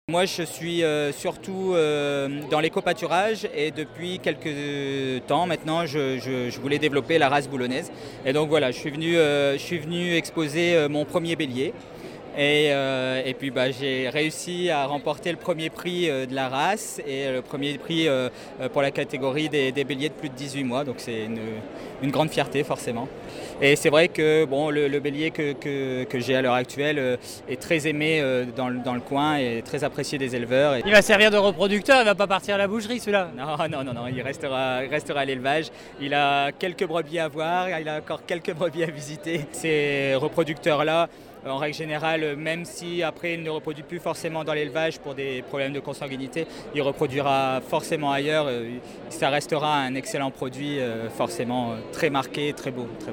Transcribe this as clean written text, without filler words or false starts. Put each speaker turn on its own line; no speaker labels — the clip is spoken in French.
Moi, je suis surtout dans l'éco-pâturage et depuis quelques temps maintenant, je voulais développer la race boulonnaise. Et donc voilà, je suis venu exposer mon premier bélier. Et puis j'ai réussi à remporter le premier prix de la race et le premier prix pour la catégorie des béliers de plus de 18 mois. Donc c'est une grande fierté forcément. Et c'est vrai que bon, le bélier que j'ai à l'heure actuelle est très aimé dans le coin et très apprécié des éleveurs.
Il va servir de reproducteur, il va pas partir à la boucherie celui-là.
Non, il restera à l'élevage. Il a quelques brebis à voir, il a encore quelques brebis à visiter. Ces reproducteurs-là, en règle générale, même si après il ne reproduit plus forcément dans l'élevage pour des problèmes de consanguinité, il reproduira forcément ailleurs. Ça restera un excellent produit, forcément très marqué, très beau.